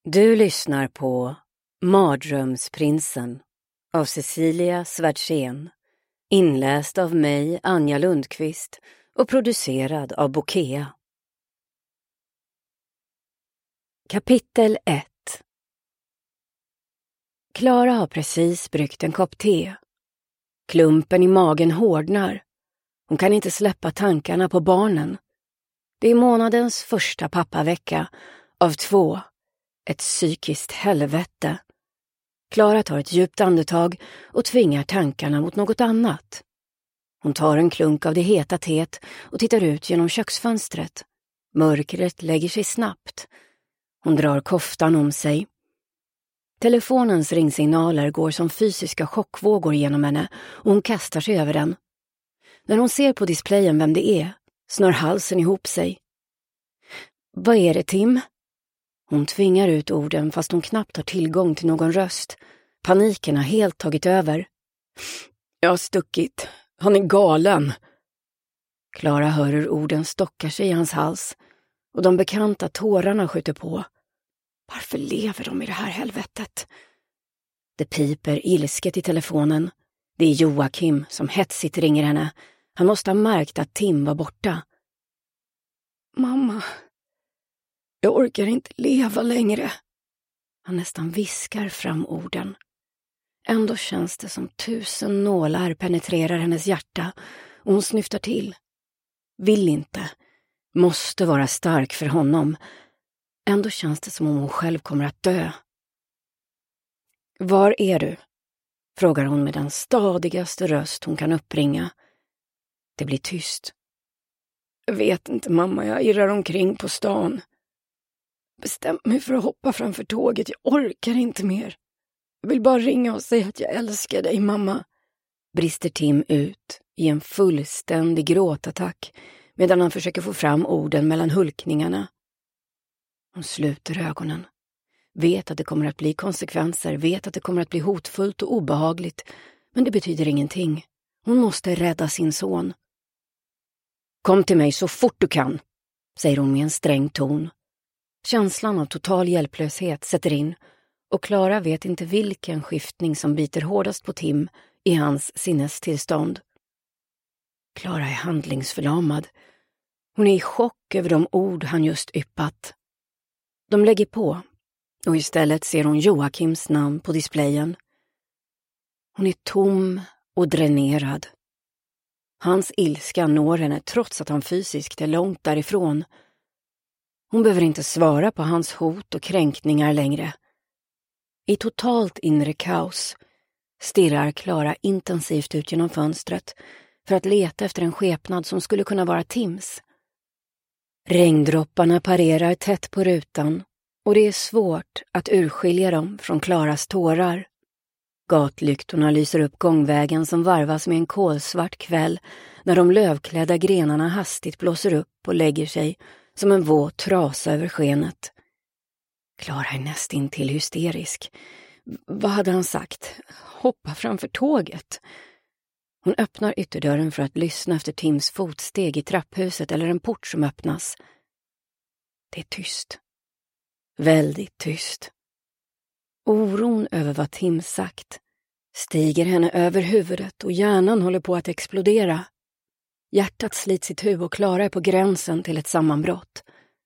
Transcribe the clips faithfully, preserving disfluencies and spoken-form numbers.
Du lyssnar på Mardrömsprinsen av Cecilia Svärdsen, inläst av mig, Anja Lundqvist, och producerad av Bokea. Kapitel ett. Klara har precis bryggt en kopp te. Klumpen i magen hårdnar. Hon kan inte släppa tankarna på barnen. Det är månadens första pappavecka av två. Ett psykiskt helvete. Klara tar ett djupt andetag och tvingar tankarna mot något annat. Hon tar en klunk av det heta teet och tittar ut genom köksfönstret. Mörkret lägger sig snabbt. Hon drar koftan om sig. Telefonens ringsignaler går som fysiska chockvågor genom henne och hon kastar sig över den. När hon ser på displayen vem det är, snör halsen ihop sig. Vad är det, Tim? Hon tvingar ut orden fast hon knappt har tillgång till någon röst. Paniken har helt tagit över. Jag har stuckit. Han är galen. Klara hör hur orden stockar sig i hans hals och de bekanta tårarna skjuter på. Varför lever de i det här helvetet? Det piper ilsket i telefonen. Det är Joakim som hetsigt ringer henne. Han måste ha märkt att Tim var borta. Mamma, jag orkar inte leva längre. Han nästan viskar fram orden. Ändå känns det som tusen nålar penetrerar hennes hjärta och hon snyftar till. Vill inte. Måste vara stark för honom. Ändå känns det som om hon själv kommer att dö. Var är du? Frågar hon med den stadigaste röst hon kan uppbringa. Det blir tyst. Jag vet inte, mamma, jag irrar omkring på stan. Bestäm mig för att hoppa framför tåget, jag orkar inte mer. Jag vill bara ringa och säga att jag älskar dig, mamma. Brister Tim ut i en fullständig gråtattack medan han försöker få fram orden mellan hulkningarna. Hon sluter ögonen. Vet att det kommer att bli konsekvenser, vet att det kommer att bli hotfullt och obehagligt. Men det betyder ingenting. Hon måste rädda sin son. Kom till mig så fort du kan, säger hon med en sträng ton. Känslan av total hjälplöshet sätter in och Klara vet inte vilken skiftning som biter hårdast på Tim i hans sinnestillstånd. Klara är handlingsförlamad. Hon är i chock över de ord han just yppat. De lägger på och istället ser hon Joakims namn på displayen. Hon är tom och dränerad. Hans ilska når henne trots att han fysiskt är långt därifrån. Hon behöver inte svara på hans hot och kränkningar längre. I totalt inre kaos stirrar Klara intensivt ut genom fönstret för att leta efter en skepnad som skulle kunna vara Tims. Regndropparna parerar tätt på rutan och det är svårt att urskilja dem från Klaras tårar. Gatlyktorna lyser upp gångvägen som varvas med en kolsvart kväll när de lövklädda grenarna hastigt blåser upp och lägger sig som en våt trasa över skenet. Klara är nästintill hysterisk. Vad hade han sagt? Hoppa framför tåget. Hon öppnar ytterdörren för att lyssna efter Tims fotsteg i trapphuset eller en port som öppnas. Det är tyst. Väldigt tyst. Oron över vad Tim sagt stiger henne över huvudet och hjärnan håller på att explodera. Hjärtat slits itu och Klara är på gränsen till ett sammanbrott.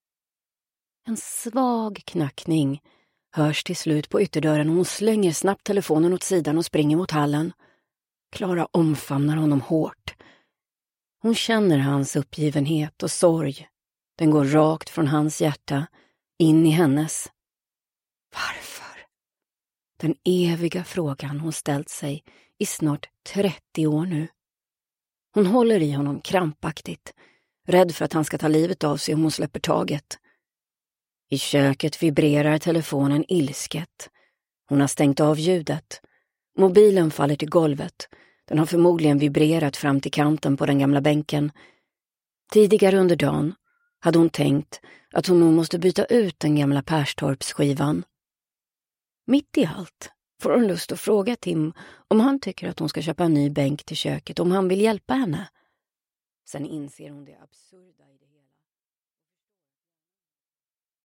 En svag knackning hörs till slut på ytterdörren och hon slänger snabbt telefonen åt sidan och springer mot hallen. Klara omfamnar honom hårt. Hon känner hans uppgivenhet och sorg. Den går rakt från hans hjärta in i hennes. Varför? Den eviga frågan hon ställt sig i snart trettio år nu. Hon håller i honom krampaktigt, rädd för att han ska ta livet av sig om hon släpper taget. I köket vibrerar telefonen ilsket. Hon har stängt av ljudet. Mobilen faller till golvet. Den har förmodligen vibrerat fram till kanten på den gamla bänken. Tidigare under dagen hade hon tänkt att hon nog måste byta ut den gamla Perstorpsskivan. Mitt i allt får hon lust att fråga Tim om han tycker att hon ska köpa en ny bänk till köket, om han vill hjälpa henne. Sen inser hon det absurda i det.